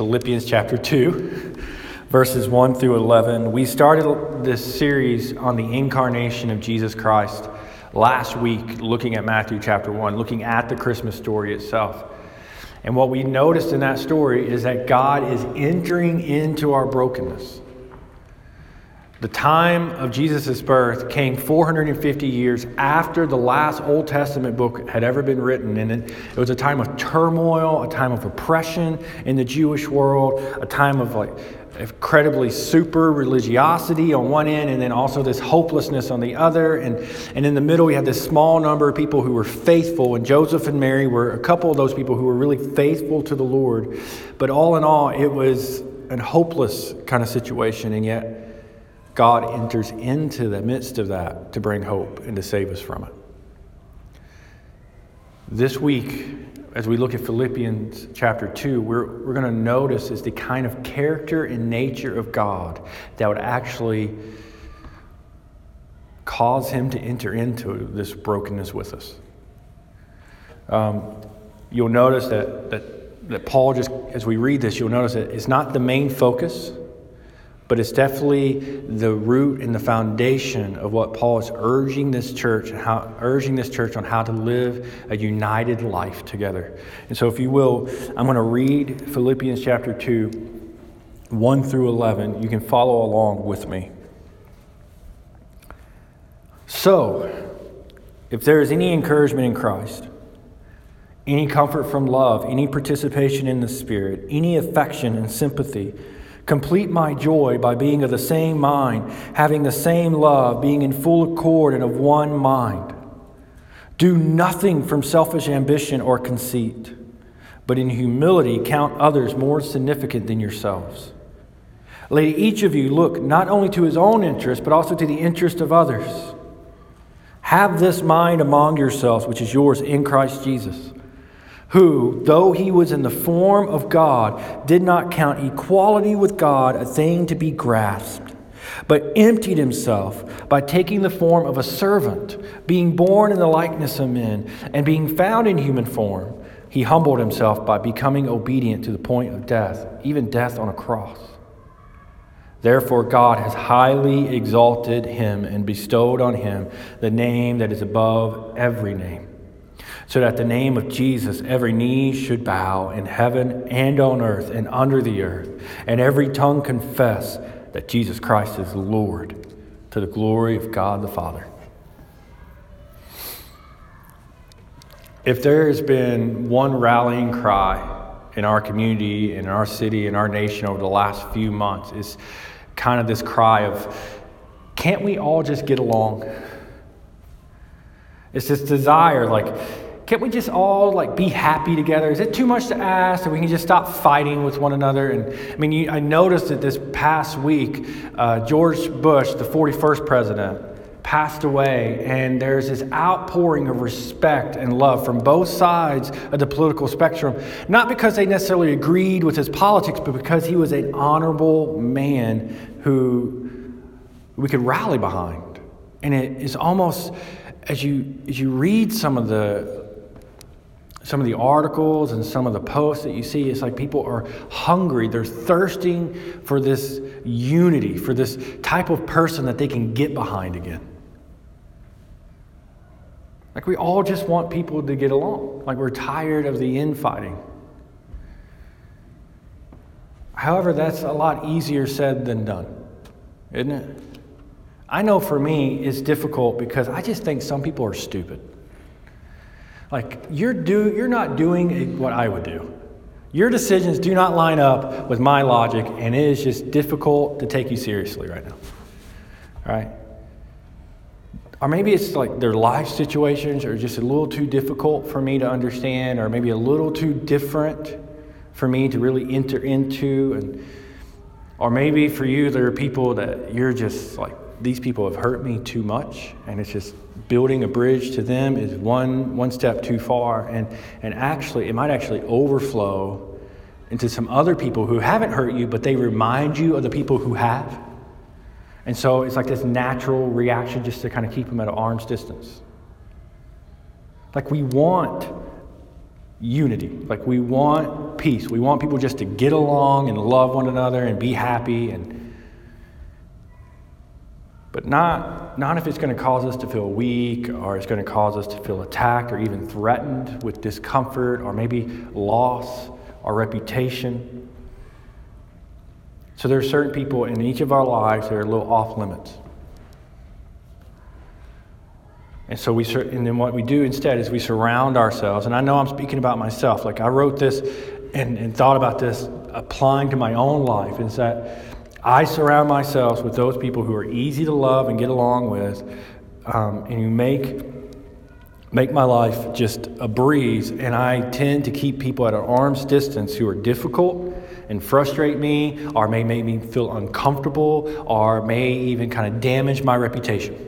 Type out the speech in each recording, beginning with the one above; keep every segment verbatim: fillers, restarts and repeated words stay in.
Philippians chapter two, verses one through eleven. We started this series on the incarnation of Jesus Christ last week, looking at Matthew chapter one, looking at the Christmas story itself. And what we noticed in that story is that God is entering into our brokenness. The time of Jesus' birth came four hundred fifty years after the last Old Testament book had ever been written. And it, it was a time of turmoil, a time of oppression in the Jewish world, a time of like incredibly super religiosity on one end, and then also this hopelessness on the other. And, and in the middle, we had this small number of people who were faithful. And Joseph and Mary were a couple of those people who were really faithful to the Lord. But all in all, it was a hopeless kind of situation. And yet, God enters into the midst of that to bring hope and to save us from it. This week, as we look at Philippians chapter two, we're, we're going to notice is the kind of character and nature of God that would actually cause him to enter into this brokenness with us. Um, you'll notice that, that, that Paul, just as we read this, you'll notice that it's not the main focus, but it's definitely the root and the foundation of what Paul is urging this church, how, urging this church on how to live a united life together. And so if you will, I'm going to read Philippians chapter two, one through eleven. You can follow along with me. So, if there is any encouragement in Christ, any comfort from love, any participation in the Spirit, any affection and sympathy, complete my joy by being of the same mind, having the same love, being in full accord and of one mind. Do nothing from selfish ambition or conceit, but in humility count others more significant than yourselves. Let each of you look not only to his own interest, but also to the interest of others. Have this mind among yourselves, which is yours in Christ Jesus, who, though he was in the form of God, did not count equality with God a thing to be grasped, but emptied himself by taking the form of a servant, being born in the likeness of men, and being found in human form, he humbled himself by becoming obedient to the point of death, even death on a cross. Therefore God has highly exalted him and bestowed on him the name that is above every name, so that the name of Jesus every knee should bow in heaven and on earth and under the earth, and every tongue confess that Jesus Christ is Lord, to the glory of God the Father. If there has been one rallying cry in our community, in our city, in our nation over the last few months, it's kind of this cry of, can't we all just get along? It's this desire, like, can't we just all like be happy together? Is it too much to ask that we can just stop fighting with one another? And I mean, you, I noticed that this past week, uh, George Bush, the forty-first president, passed away, and there's this outpouring of respect and love from both sides of the political spectrum, not because they necessarily agreed with his politics, but because he was an honorable man who we could rally behind. And it is almost, as you as you read some of the some of the articles and some of the posts that you see, it's like people are hungry. They're thirsting for this unity, for this type of person that they can get behind again. Like we all just want people to get along. Like we're tired of the infighting. However, that's a lot easier said than done, isn't it? I know for me it's difficult because I just think some people are stupid. Like you're do you're not doing what I would do. Your decisions do not line up with my logic, and it is just difficult to take you seriously right now. All right? Or maybe it's like their life situations are just a little too difficult for me to understand, or maybe a little too different for me to really enter into. And or maybe for you, there are people that you're just like, these people have hurt me too much, and it's just building a bridge to them is one one step too far. And and actually, it might actually overflow into some other people who haven't hurt you, but they remind you of the people who have. And so it's like this natural reaction just to kind of keep them at an arm's distance. Like we want unity. Like we want peace. We want people just to get along and love one another and be happy, and but not not if it's going to cause us to feel weak, or it's going to cause us to feel attacked or even threatened with discomfort or maybe loss or reputation. So there are certain people in each of our lives that are a little off limits. And so we, and then what we do instead is we surround ourselves. And I know I'm speaking about myself. Like I wrote this and, and thought about this applying to my own life. Is that I surround myself with those people who are easy to love and get along with, um, and who make make my life just a breeze. And I tend to keep people at an arm's distance who are difficult and frustrate me, or may make me feel uncomfortable, or may even kind of damage my reputation.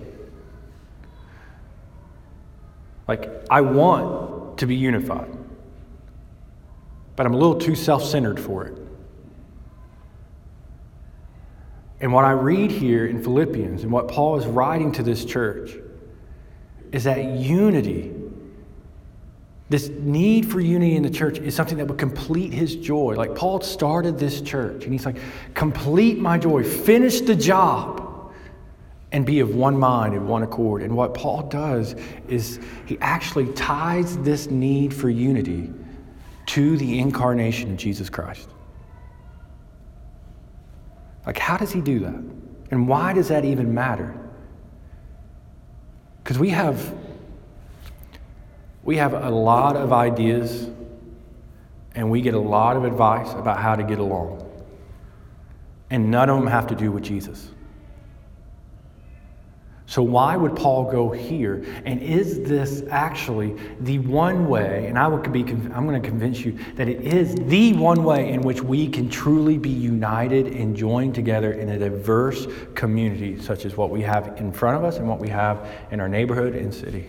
Like, I want to be unified, but I'm a little too self-centered for it. And what I read here in Philippians, and what Paul is writing to this church, is that unity, this need for unity in the church, is something that would complete his joy. Like, Paul started this church, and he's like, complete my joy, finish the job, and be of one mind and one accord. And what Paul does is he actually ties this need for unity to the incarnation of Jesus Christ. Like, how does he do that? And why does that even matter? Because we have we have a lot of ideas, and we get a lot of advice about how to get along. And none of them have to do with Jesus. So why would Paul go here? And is this actually the one way, and I would be, I'm going to convince you that it is the one way in which we can truly be united and joined together in a diverse community, such as what we have in front of us and what we have in our neighborhood and city.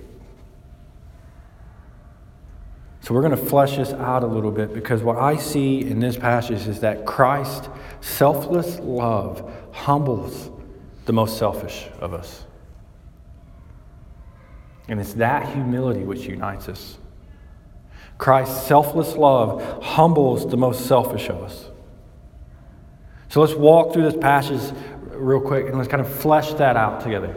So we're going to flesh this out a little bit, because what I see in this passage is that Christ's selfless love humbles the most selfish of us. And it's that humility which unites us. Christ's selfless love humbles the most selfish of us. So let's walk through this passage real quick and let's kind of flesh that out together.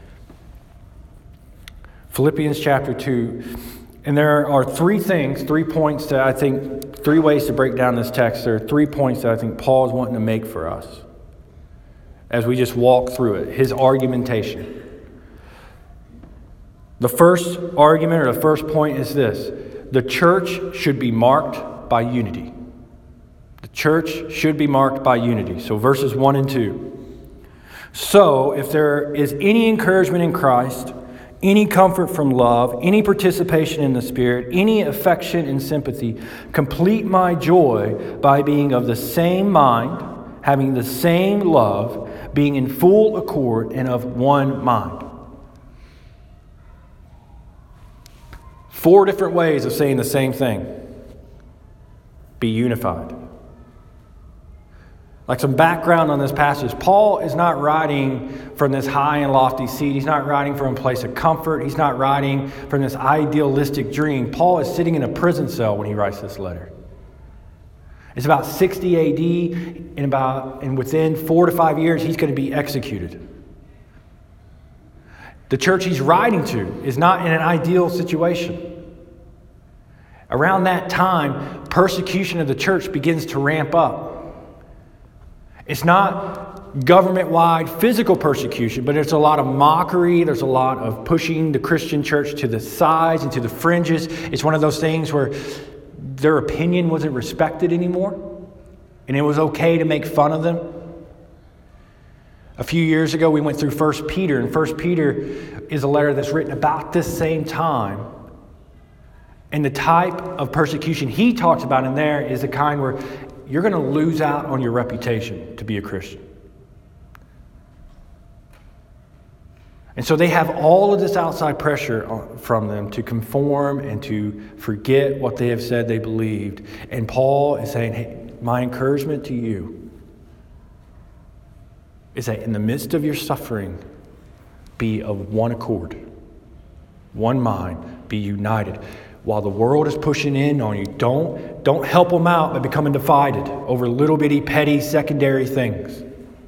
Philippians chapter two. And there are three things, three points that I think, three ways to break down this text. There are three points that I think Paul is wanting to make for us as we just walk through it, his argumentation. The first argument or the first point is this: the church should be marked by unity. The church should be marked by unity. So verses one and two. So if there is any encouragement in Christ, any comfort from love, any participation in the Spirit, any affection and sympathy, complete my joy by being of the same mind, having the same love, being in full accord and of one mind. Four different ways of saying the same thing. Be unified. Like some background on this passage, Paul is not writing from this high and lofty seat. He's not writing from a place of comfort. He's not writing from this idealistic dream. Paul is sitting in a prison cell when he writes this letter. It's about sixty A D, and about and within four to five years, he's going to be executed. The church he's writing to is not in an ideal situation. Around that time, persecution of the church begins to ramp up. It's not government-wide physical persecution, but there's a lot of mockery. There's a lot of pushing the Christian church to the sides and to the fringes. It's one of those things where their opinion wasn't respected anymore, and it was okay to make fun of them. A few years ago, we went through First Peter, and First Peter is a letter that's written about this same time. And the type of persecution he talks about in there is the kind where you're going to lose out on your reputation to be a Christian. And so they have all of this outside pressure from them to conform and to forget what they have said they believed. And Paul is saying, hey, my encouragement to you is that in the midst of your suffering, be of one accord, one mind, be united. while the world is pushing in on you. Don't, don't help them out by becoming divided over little bitty, petty, secondary things.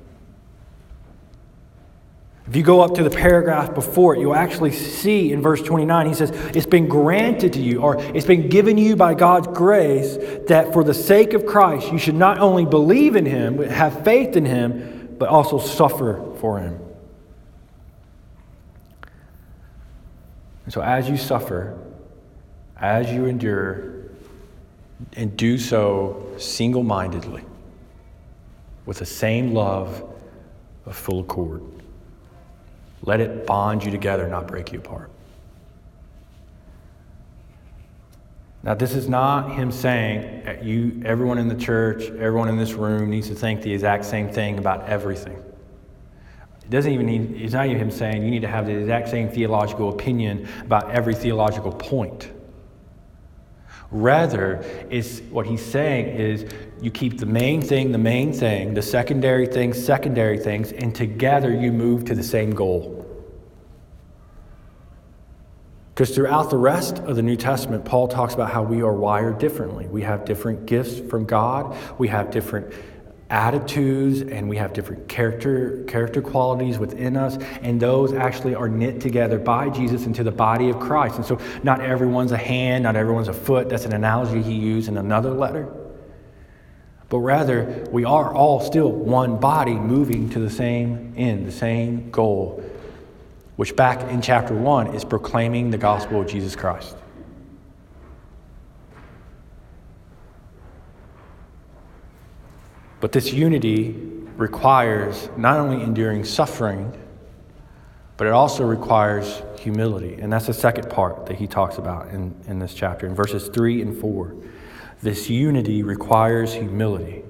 If you go up to the paragraph before it, you'll actually see in verse twenty-nine, he says, it's been granted to you, or it's been given you by God's grace, that for the sake of Christ, you should not only believe in him, but have faith in him, but also suffer for him. And so as you suffer, as you endure, and do so single-mindedly, with the same love of full accord, let it bond you together, not break you apart. Now, this is not him saying you, everyone in the church, everyone in this room needs to think the exact same thing about everything. It doesn't even need, it's not even him saying you need to have the exact same theological opinion about every theological point. Rather, it's what he's saying is you keep the main thing the main thing, the secondary things secondary things, and together you move to the same goal. Because throughout the rest of the New Testament, Paul talks about how we are wired differently. We have different gifts from God. We have different attitudes, and we have different character character qualities within us, and those actually are knit together by Jesus into the body of Christ. And so not everyone's a hand, not everyone's a foot. That's an analogy he used in another letter. But rather, we are all still one body moving to the same end, the same goal, which back in chapter one is proclaiming the gospel of Jesus Christ. But this unity requires not only enduring suffering, but it also requires humility. And that's the second part that he talks about in, in this chapter, in verses three and four. This unity requires humility.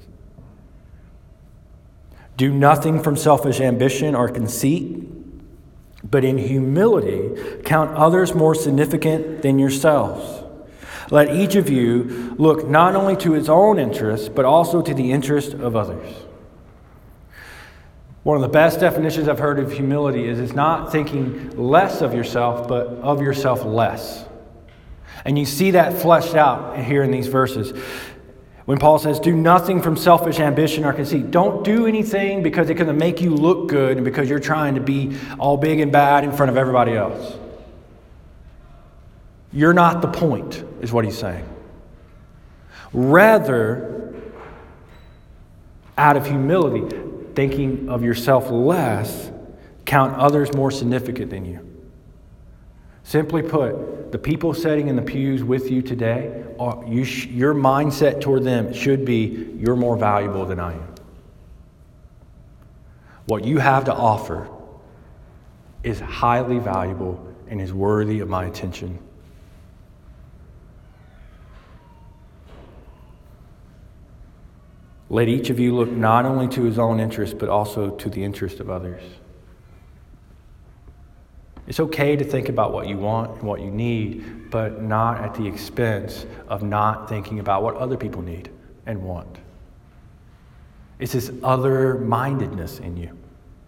Do nothing from selfish ambition or conceit, but in humility count others more significant than yourselves. Let each of you look not only to his own interest, but also to the interest of others. One of the best definitions I've heard of humility is it's not thinking less of yourself, but of yourself less. And you see that fleshed out here in these verses. When Paul says, do nothing from selfish ambition or conceit. Don't do anything because it's going to make you look good and because you're trying to be all big and bad in front of everybody else. You're not the point, is what he's saying. Rather, out of humility, thinking of yourself less, count others more significant than you. Simply put, the people sitting in the pews with you today, are, you sh- your mindset toward them should be, you're more valuable than I am. What you have to offer is highly valuable and is worthy of my attention. Let each of you look not only to his own interest, but also to the interest of others. It's okay to think about what you want and what you need, but not at the expense of not thinking about what other people need and want. It's this other-mindedness in you.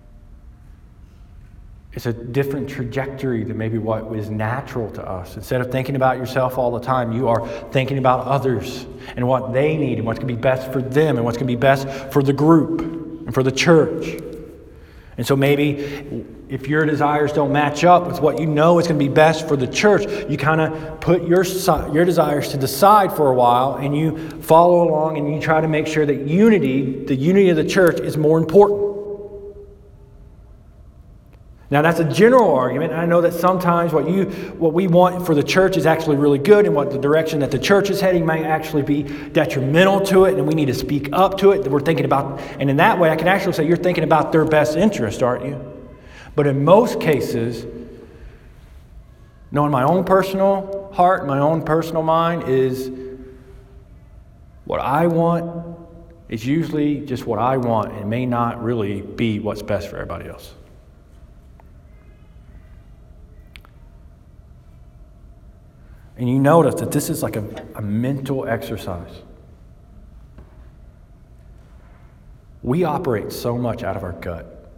It's a different trajectory than maybe what is natural to us. Instead of thinking about yourself all the time, you are thinking about others and what they need and what's going to be best for them and what's going to be best for the group and for the church. And so maybe if your desires don't match up with what you know is going to be best for the church, you kind of put your your desires to the side for a while and you follow along and you try to make sure that unity, the unity of the church, is more important. Now that's a general argument. I know that sometimes what you what we want for the church is actually really good, and what the direction that the church is heading might actually be detrimental to it, and we need to speak up to it. That we're thinking about, and in that way I can actually say you're thinking about their best interest, aren't you? But in most cases, knowing my own personal heart, my own personal mind, is what I want is usually just what I want, and may not really be what's best for everybody else. And you notice that this is like a, a mental exercise. We operate so much out of our gut,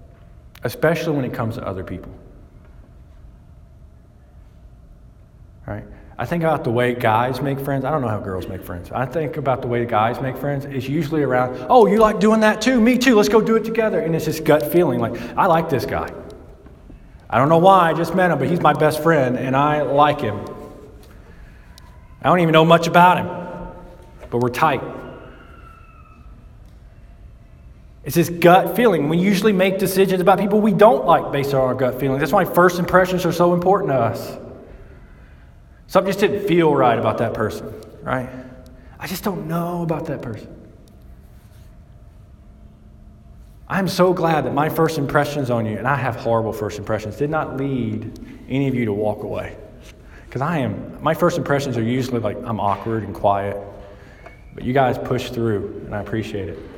especially when it comes to other people. Right? I think about the way guys make friends. I don't know how girls make friends. I think about the way guys make friends. It's usually around, oh, you like doing that too? Me too. Let's go do it together. And it's this gut feeling like, I like this guy. I don't know why I just met him, but he's my best friend and I like him. I don't even know much about him, but we're tight. It's this gut feeling. We usually make decisions about people we don't like based on our gut feelings. That's why first impressions are so important to us. Something just didn't feel right about that person, right? I just don't know about that person. I'm so glad that my first impressions on you, and I have horrible first impressions, did not lead any of you to walk away. Because I am, my first impressions are usually like I'm awkward and quiet. But you guys push through, and I appreciate it.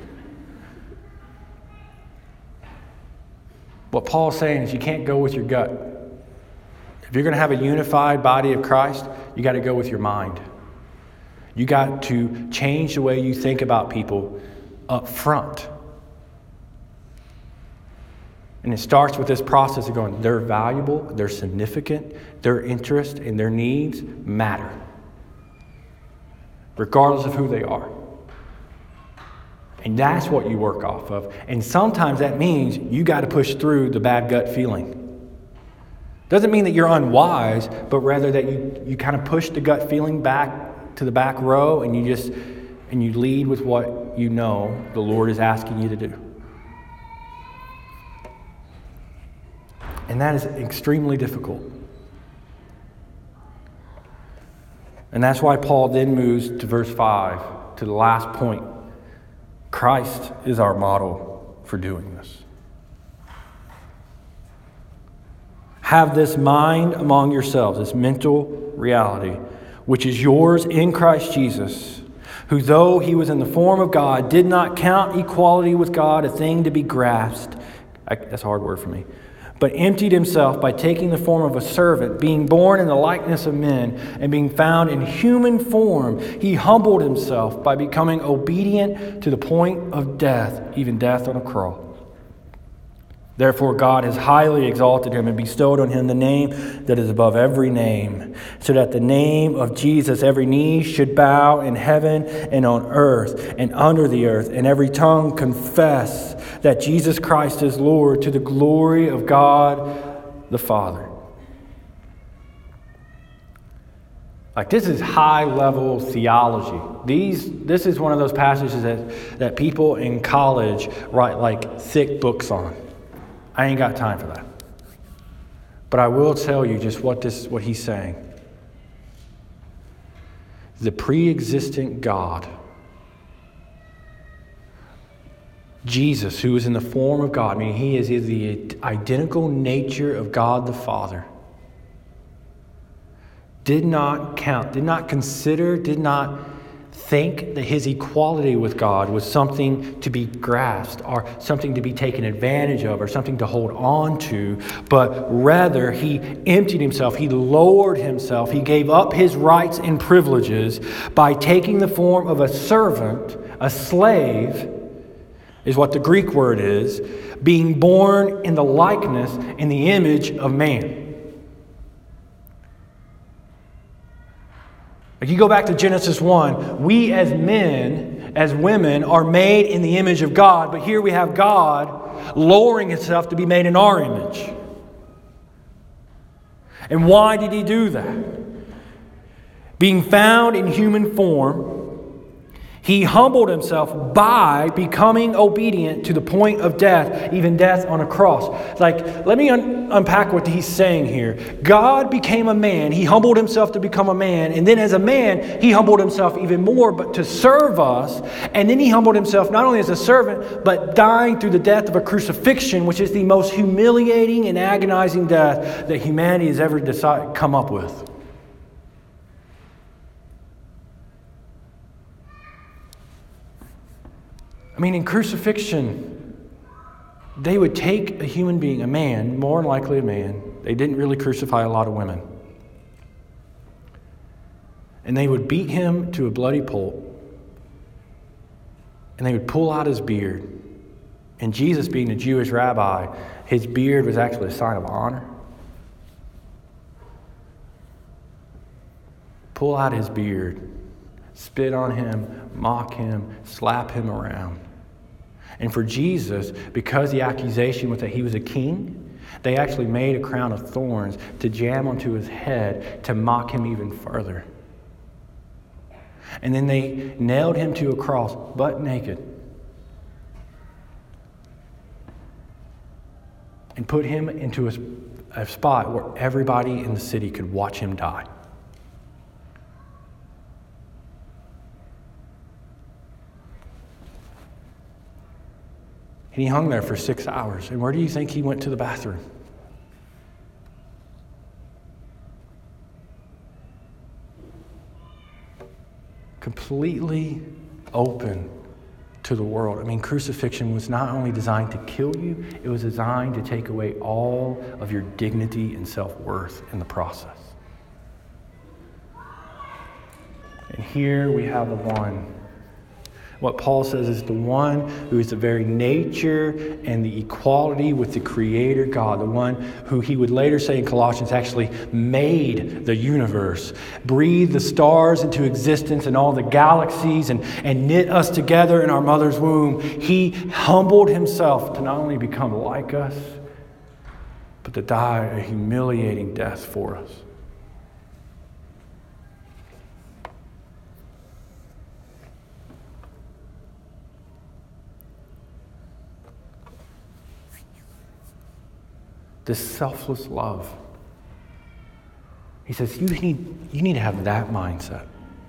What Paul's saying is you can't go with your gut. If you're going to have a unified body of Christ, you got to go with your mind. You got to change the way you think about people up front. And it starts with this process of going, they're valuable, they're significant, their interest and their needs matter, regardless of who they are. And that's what you work off of. And sometimes that means you got to push through the bad gut feeling. Doesn't mean that you're unwise, but rather that you, you kind of push the gut feeling back to the back row and you just and you lead with what you know the Lord is asking you to do. And that is extremely difficult. And that's why Paul then moves to verse five, to the last point. Christ is our model for doing this. Have this mind among yourselves, this mental reality, which is yours in Christ Jesus, who though he was in the form of God, did not count equality with God a thing to be grasped. I, that's a hard word for me. But emptied himself by taking the form of a servant, being born in the likeness of men, and being found in human form, he humbled himself by becoming obedient to the point of death, even death on a cross. Therefore God has highly exalted him and bestowed on him the name that is above every name, so that the name of Jesus every knee should bow in heaven and on earth and under the earth, and every tongue confess that Jesus Christ is Lord, to the glory of God the Father. Like, this is high-level theology. These, this is one of those passages that, that people in college write like thick books on. I ain't got time for that. But I will tell you just what this what he's saying. The pre-existent God, Jesus, who is in the form of God, meaning he is the identical nature of God the Father, did not count, did not consider, did not think that his equality with God was something to be grasped or something to be taken advantage of or something to hold on to, but rather he emptied himself, he lowered himself, he gave up his rights and privileges by taking the form of a servant, a slave, is what the Greek word is, being born in the likeness, in the image of man. Like, you go back to Genesis one, we as men, as women, are made in the image of God, but here we have God lowering himself to be made in our image. And why did he do that? Being found in human form, he humbled himself by becoming obedient to the point of death, even death on a cross. Like, let me un- unpack what he's saying here. God became a man. He humbled himself to become a man. And then as a man, he humbled himself even more, but to serve us. And then he humbled himself not only as a servant, but dying through the death of a crucifixion, which is the most humiliating and agonizing death that humanity has ever decided, come up with. I mean, in crucifixion, they would take a human being, a man, more than likely a man. They didn't really crucify a lot of women. And they would beat him to a bloody pulp. And they would pull out his beard. And Jesus, being a Jewish rabbi, his beard was actually a sign of honor. pull out his beard, spit on him, mock him, slap him around. And for Jesus, because the accusation was that he was a king, they actually made a crown of thorns to jam onto his head to mock him even further. And then they nailed him to a cross, butt naked, and put him into a, a spot where everybody in the city could watch him die. And he hung there for six hours. And where do you think he went to the bathroom? Completely open to the world. I mean, crucifixion was not only designed to kill you, it was designed to take away all of your dignity and self-worth in the process. And here we have the one. What Paul says is the one who is the very nature and the equality with the Creator God, the one who he would later say in Colossians actually made the universe, breathed the stars into existence and all the galaxies and, and knit us together in our mother's womb. He humbled himself to not only become like us, but to die a humiliating death for us. This selfless love. He says, you need, you need to have that mindset.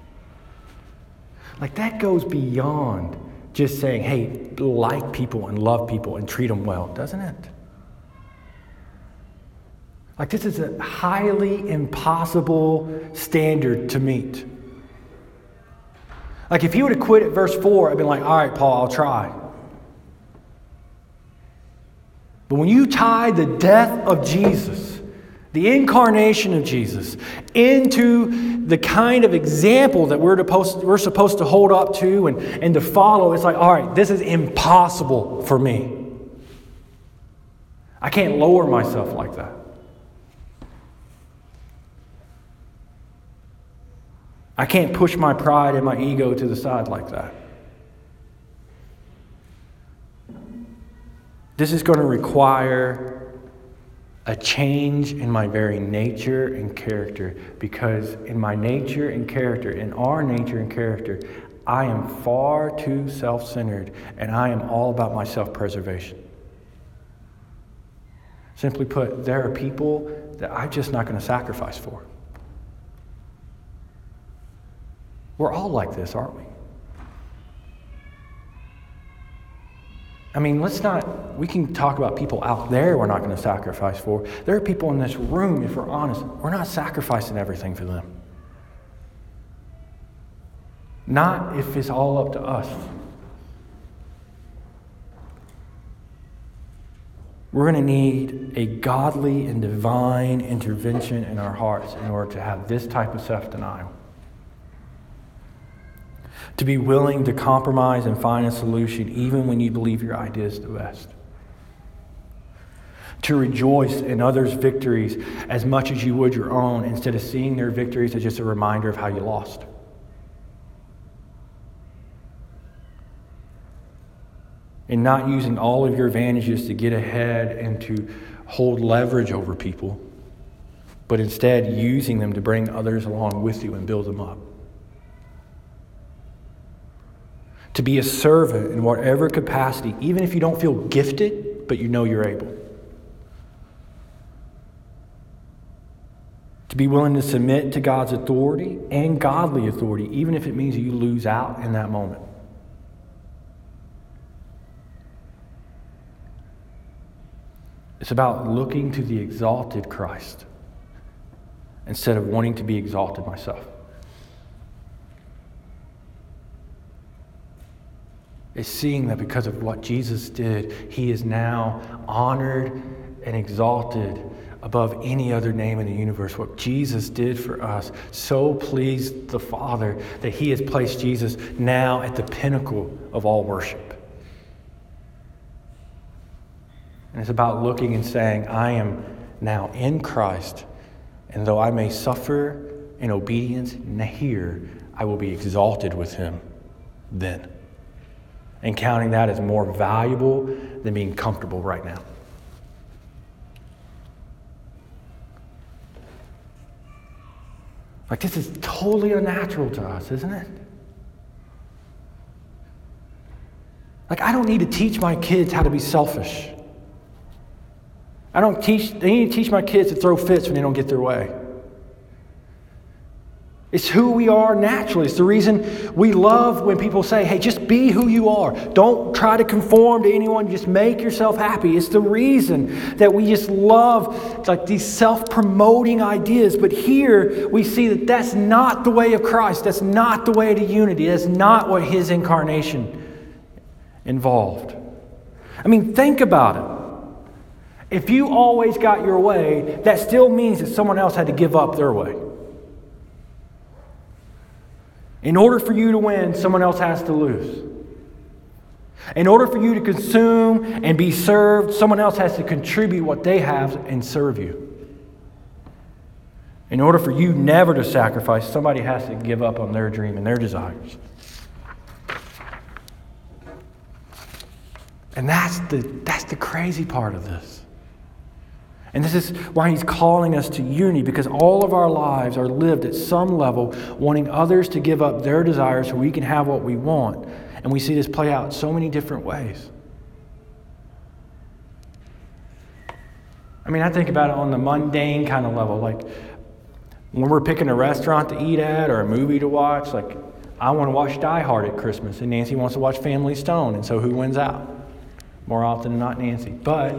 Like that goes beyond just saying, hey, like people and love people and treat them well, doesn't it? Like this is a highly impossible standard to meet. Like if he would have quit at verse four, I'd been like, all right, Paul, I'll try. But when you tie the death of Jesus, the incarnation of Jesus, into the kind of example that we're supposed, we're supposed to hold up to and, and to follow, it's like, all right, this is impossible for me. I can't lower myself like that. I can't push my pride and my ego to the side like that. This is going to require a change in my very nature and character, because in my nature and character, in our nature and character, I am far too self-centered and I am all about my self-preservation. Simply put, there are people that I'm just not going to sacrifice for. We're all like this, aren't we? I mean, let's not, we can talk about people out there we're not going to sacrifice for. There are people in this room, if we're honest, we're not sacrificing everything for them. Not if it's all up to us. We're going to need a godly and divine intervention in our hearts in order to have this type of self-denial. To be willing to compromise and find a solution even when you believe your idea is the best. To rejoice in others' victories as much as you would your own, instead of seeing their victories as just a reminder of how you lost. And not using all of your advantages to get ahead and to hold leverage over people, but instead using them to bring others along with you and build them up. To be a servant in whatever capacity, even if you don't feel gifted, but you know you're able. To be willing to submit to God's authority and godly authority, even if it means you lose out in that moment. It's about looking to the exalted Christ instead of wanting to be exalted myself. Is seeing that because of what Jesus did, he is now honored and exalted above any other name in the universe. What Jesus did for us so pleased the Father that he has placed Jesus now at the pinnacle of all worship. And it's about looking and saying, I am now in Christ, and though I may suffer in obedience, and here I will be exalted with him then. And counting that as more valuable than being comfortable right now. Like, this is totally unnatural to us, isn't it? Like, I don't need to teach my kids how to be selfish. I don't teach, they need to teach my kids to throw fits when they don't get their way. It's who we are naturally. It's the reason we love when people say, hey, just be who you are. Don't try to conform to anyone. Just make yourself happy. It's the reason that we just love like these self-promoting ideas. But here we see that that's not the way of Christ. That's not the way to unity. That's not what his incarnation involved. I mean, think about it. If you always got your way, that still means that someone else had to give up their way. In order for you to win, someone else has to lose. In order for you to consume and be served, someone else has to contribute what they have and serve you. In order for you never to sacrifice, somebody has to give up on their dream and their desires. And that's the, that's the crazy part of this. And this is why he's calling us to unity, because all of our lives are lived at some level wanting others to give up their desires so we can have what we want. And we see this play out so many different ways. I mean, I think about it on the mundane kind of level. Like, when we're picking a restaurant to eat at or a movie to watch, like, I want to watch Die Hard at Christmas, and Nancy wants to watch Family Stone. And so who wins out? More often than not, Nancy. But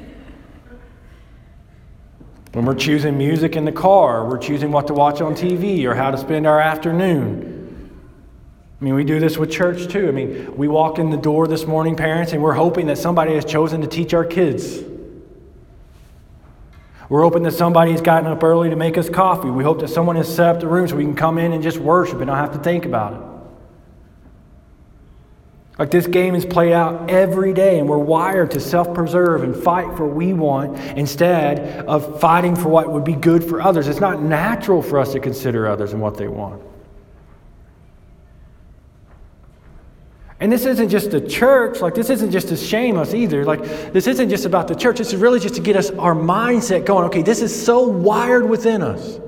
when we're choosing music in the car, we're choosing what to watch on T V or how to spend our afternoon. I mean, we do this with church too. I mean, we walk in the door this morning, parents, and we're hoping that somebody has chosen to teach our kids. We're hoping that somebody has gotten up early to make us coffee. We hope that someone has set up the room so we can come in and just worship and not have to think about it. Like, this game is played out every day, and we're wired to self-preserve and fight for what we want instead of fighting for what would be good for others. It's not natural for us to consider others and what they want. And this isn't just the church. Like, this isn't just to shame us either. Like, this isn't just about the church. This is really just to get us our mindset going. Okay, this is so wired within us.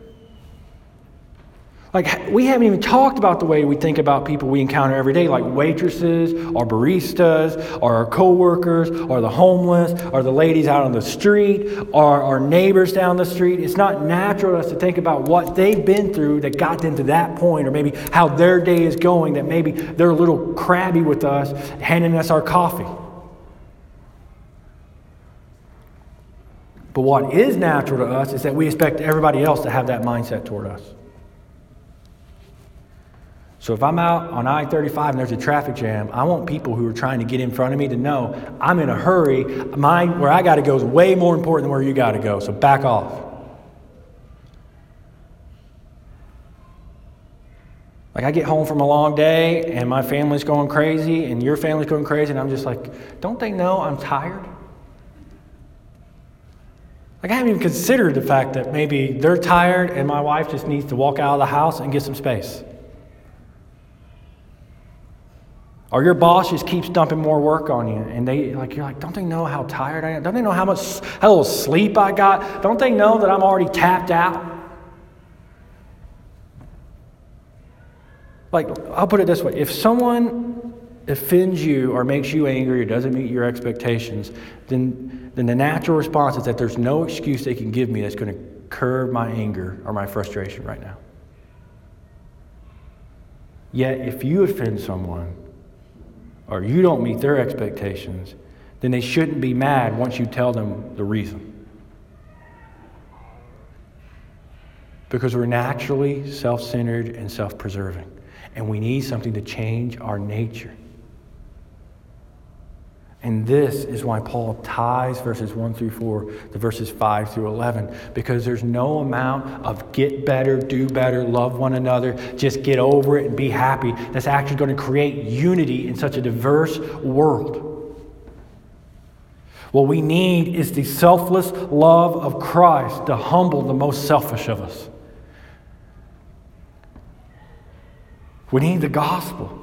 Like, we haven't even talked about the way we think about people we encounter every day, like waitresses, or baristas, or our coworkers, or the homeless, or the ladies out on the street, or our neighbors down the street. It's not natural to us to think about what they've been through that got them to that point, or maybe how their day is going, that maybe they're a little crabby with us, handing us our coffee. But what is natural to us is that we expect everybody else to have that mindset toward us. So if I'm out on I thirty-five and there's a traffic jam, I want people who are trying to get in front of me to know I'm in a hurry. My, where I got to go is way more important than where you got to go, so back off. Like, I get home from a long day and my family's going crazy and your family's going crazy, and I'm just like, don't they know I'm tired? Like, I haven't even considered the fact that maybe they're tired and my wife just needs to walk out of the house and get some space. Or your boss just keeps dumping more work on you, and they like you're like, don't they know how tired I am? Don't they know how much how little sleep I got? Don't they know that I'm already tapped out? Like, I'll put it this way: if someone offends you or makes you angry or doesn't meet your expectations, then then the natural response is that there's no excuse they can give me that's going to curb my anger or my frustration right now. Yet, if you offend someone, or you don't meet their expectations, then they shouldn't be mad once you tell them the reason. Because we're naturally self-centered and self-preserving, and we need something to change our nature. And this is why Paul ties verses one through four to verses five through eleven, because there's no amount of get better, do better, love one another, just get over it and be happy that's actually going to create unity in such a diverse world. What we need is the selfless love of Christ to humble the most selfish of us. We need the gospel.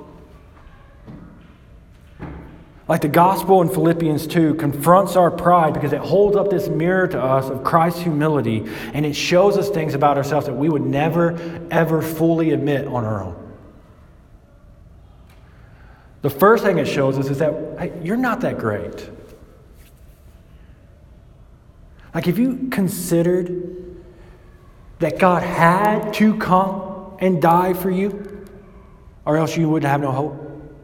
Like the gospel in Philippians two confronts our pride because it holds up this mirror to us of Christ's humility, and it shows us things about ourselves that we would never, ever fully admit on our own. The first thing it shows us is that, hey, you're not that great. Like if you considered that God had to come and die for you, or else you would have no hope.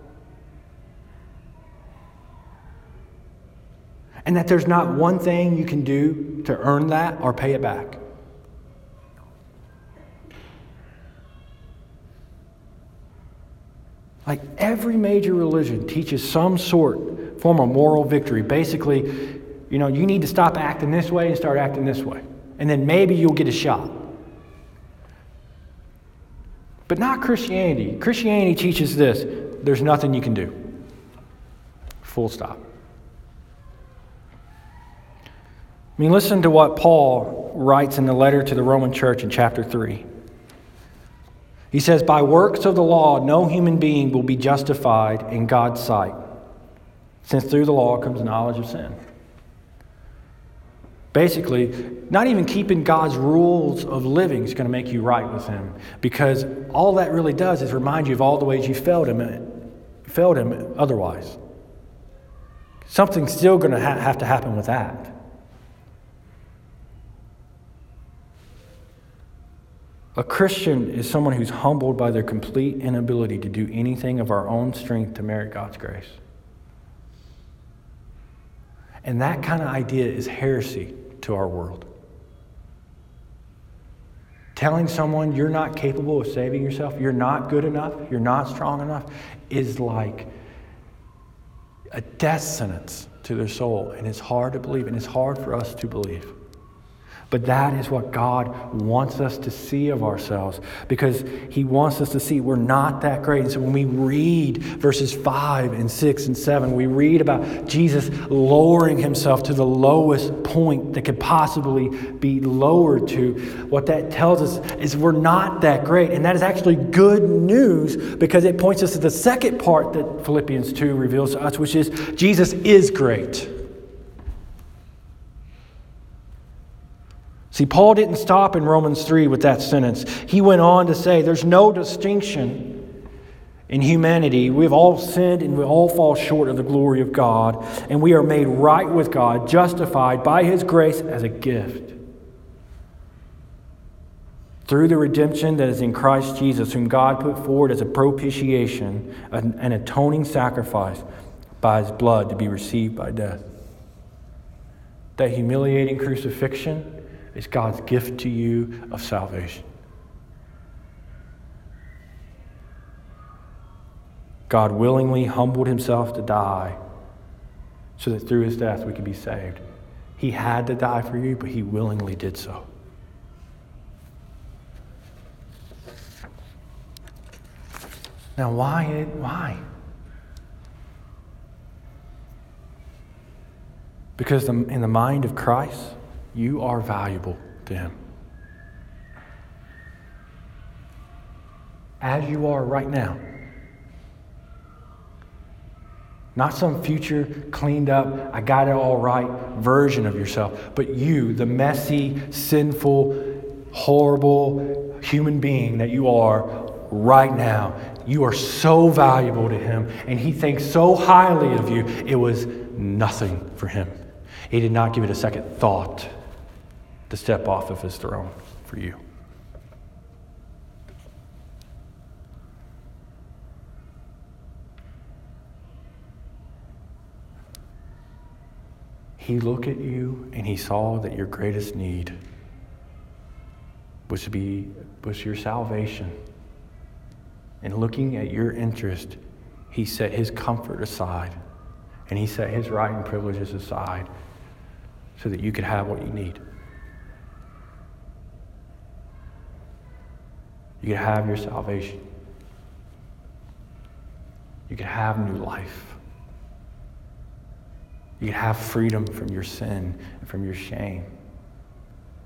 And that there's not one thing you can do to earn that or pay it back. Like every major religion teaches some sort, form of moral victory. Basically, you know, you need to stop acting this way and start acting this way. And then maybe you'll get a shot. But not Christianity. Christianity teaches this: there's nothing you can do. Full stop. I mean, listen to what Paul writes in the letter to the Roman church in chapter three. He says, by works of the law, no human being will be justified in God's sight, since through the law comes knowledge of sin. Basically, not even keeping God's rules of living is going to make you right with Him, because all that really does is remind you of all the ways you failed Him, failed Him otherwise. Something's still going to ha- have to happen with that. A Christian is someone who's humbled by their complete inability to do anything of our own strength to merit God's grace. And that kind of idea is heresy to our world. Telling someone you're not capable of saving yourself, you're not good enough, you're not strong enough, is like a death sentence to their soul. And it's hard to believe, and it's hard for us to believe. But that is what God wants us to see of ourselves, because He wants us to see we're not that great. And so when we read verses five and six and seven, we read about Jesus lowering Himself to the lowest point that could possibly be lowered to. What that tells us is we're not that great. And that is actually good news, because it points us to the second part that Philippians two reveals to us, which is Jesus is great. See, Paul didn't stop in Romans three with that sentence. He went on to say there's no distinction in humanity. We've all sinned and we all fall short of the glory of God, and we are made right with God, justified by His grace as a gift. Through the redemption that is in Christ Jesus, whom God put forward as a propitiation, an, an atoning sacrifice by His blood to be received by death. That humiliating crucifixion is God's gift to you of salvation. God willingly humbled Himself to die so that through His death we could be saved. He had to die for you, but He willingly did so. Now, why? Why? Because in the mind of Christ, you are valuable to Him. As you are right now. Not some future cleaned up, I got it all right version of yourself, but you, the messy, sinful, horrible human being that you are right now. You are so valuable to Him, and He thinks so highly of you, it was nothing for Him. He did not give it a second thought to step off of His throne for you. He looked at you and He saw that your greatest need was to be was your salvation. And looking at your interest, He set His comfort aside, and He set His right and privileges aside so that you could have what you need. You could have your salvation. You could have new life. You could have freedom from your sin and from your shame.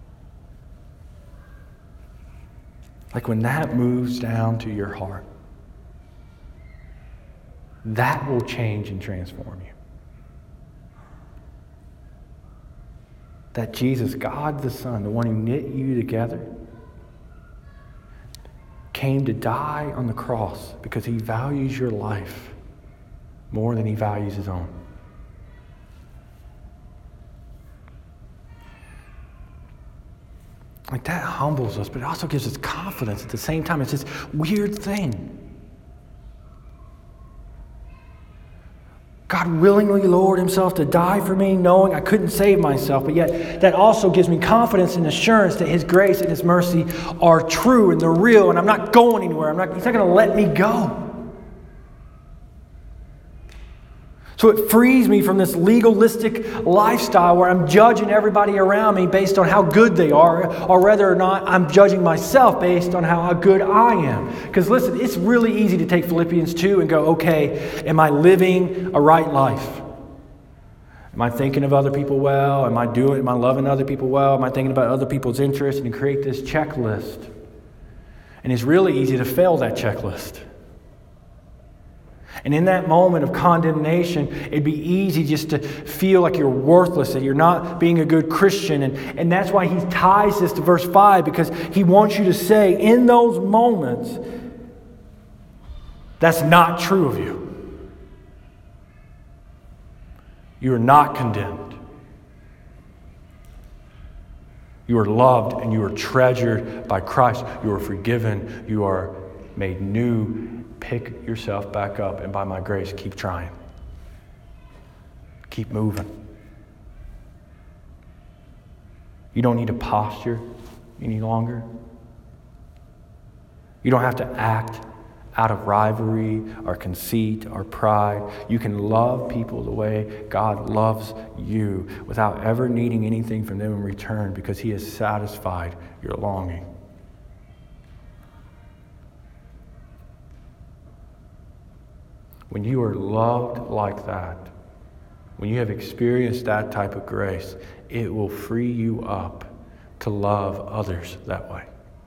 Like when that moves down to your heart, That will change and transform you. That Jesus, God the Son, the one who knit you together, came to die on the cross because he values your life more than he values his own. Like, that humbles us, but it also gives us confidence at the same time. It's this weird thing. God willingly lowered himself to die for me, knowing I couldn't save myself, but yet that also gives me confidence and assurance that his grace and his mercy are true and they're real, and I'm not going anywhere. I'm not, he's not going to let me go. So it frees me from this legalistic lifestyle where I'm judging everybody around me based on how good they are, or whether or not I'm judging myself based on how good I am. Because listen, it's really easy to take Philippians two and go, okay, am I living a right life? Am I thinking of other people well? Am I doing, am I loving other people well? Am I thinking about other people's interests? And create this checklist. And it's really easy to fail that checklist. And in that moment of condemnation, it'd be easy just to feel like you're worthless, that you're not being a good Christian. And, and that's why he ties this to verse five, because he wants you to say in those moments, that's not true of you. You are not condemned. You are loved and you are treasured by Christ. You are forgiven. You are made new. Pick yourself back up, and by my grace, keep trying. Keep moving. You don't need to posture any longer. You don't have to act out of rivalry or conceit or pride. You can love people the way God loves you without ever needing anything from them in return, because he has satisfied your longing. When you are loved like that, when you have experienced that type of grace, it will free you up to love others that way.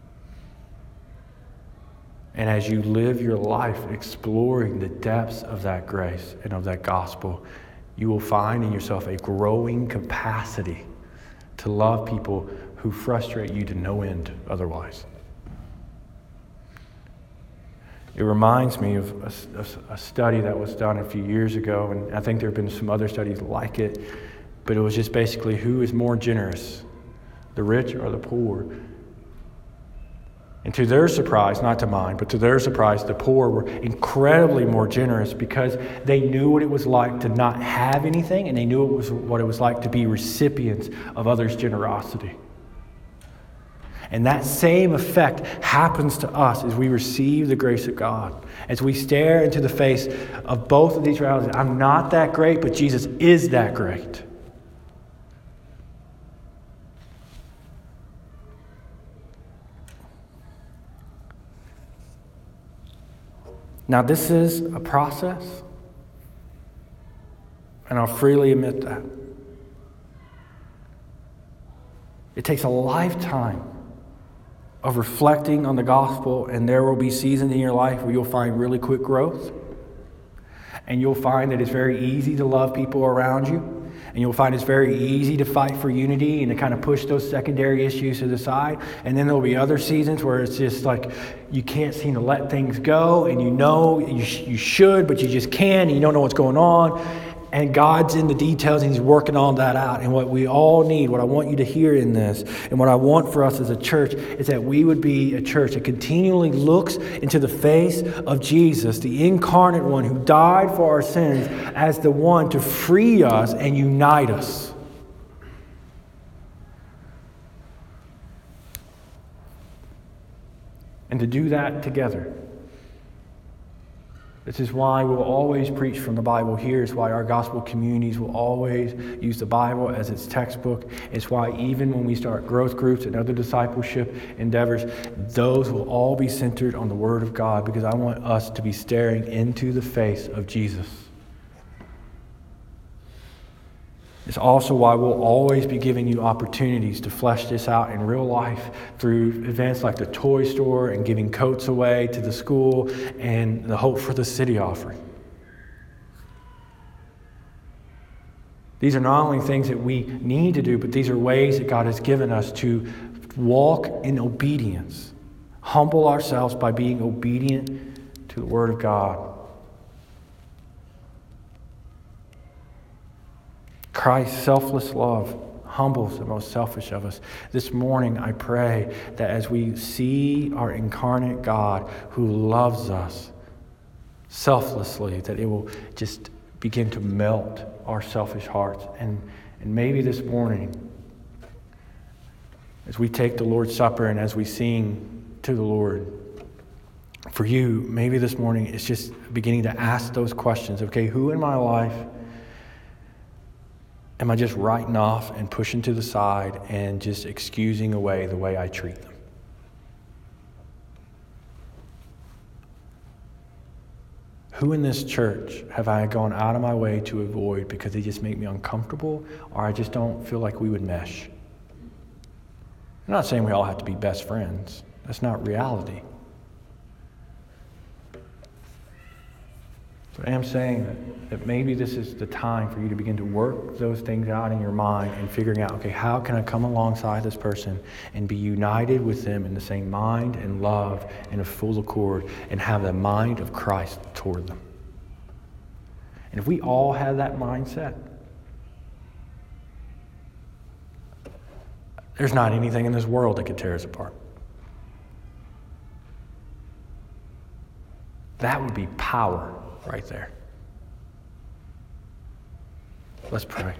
And as you live your life exploring the depths of that grace and of that gospel, you will find in yourself a growing capacity to love people who frustrate you to no end otherwise. It reminds me of a, a study that was done a few years ago, and I think there have been some other studies like it, but it was just basically, who is more generous, the rich or the poor? And to their surprise, not to mine, but to their surprise, the poor were incredibly more generous, because they knew what it was like to not have anything, and they knew it was what it was like to be recipients of others' generosity. And that same effect happens to us as we receive the grace of God. As we stare into the face of both of these realities. I'm not that great, but Jesus is that great. Now, this is a process, and I'll freely admit that. It takes a lifetime of reflecting on the gospel, and there will be seasons in your life where you'll find really quick growth, and you'll find that it's very easy to love people around you, and you'll find it's very easy to fight for unity and to kind of push those secondary issues to the side. And then there'll be other seasons where it's just like you can't seem to let things go, and you know you, sh- you should, but you just can't, and you don't know what's going on. And God's in the details, and he's working all that out. And what we all need, what I want you to hear in this, and what I want for us as a church, is that we would be a church that continually looks into the face of Jesus, the incarnate one who died for our sins, as the one to free us and unite us. And to do that together. This is why we'll always preach from the Bible here. It's why our gospel communities will always use the Bible as its textbook. It's why even when we start growth groups and other discipleship endeavors, those will all be centered on the Word of God, because I want us to be staring into the face of Jesus. It's also why we'll always be giving you opportunities to flesh this out in real life through events like the toy store and giving coats away to the school and the Hope for the City offering. These are not only things that we need to do, but these are ways that God has given us to walk in obedience. Humble ourselves by being obedient to the Word of God. Christ's selfless love humbles the most selfish of us. This morning, I pray that as we see our incarnate God who loves us selflessly, that it will just begin to melt our selfish hearts. And, and maybe this morning, as we take the Lord's Supper and as we sing to the Lord, for you, maybe this morning it's just beginning to ask those questions. Okay, who in my life am I just writing off and pushing to the side and just excusing away the way I treat them? Who in this church have I gone out of my way to avoid because they just make me uncomfortable, or I just don't feel like we would mesh? I'm not saying we all have to be best friends. That's not reality. But I am saying that, that maybe this is the time for you to begin to work those things out in your mind and figuring out, okay, how can I come alongside this person and be united with them in the same mind and love and a full accord and have the mind of Christ toward them? And if we all have that mindset, there's not anything in this world that could tear us apart. That would be power right there. Let's pray.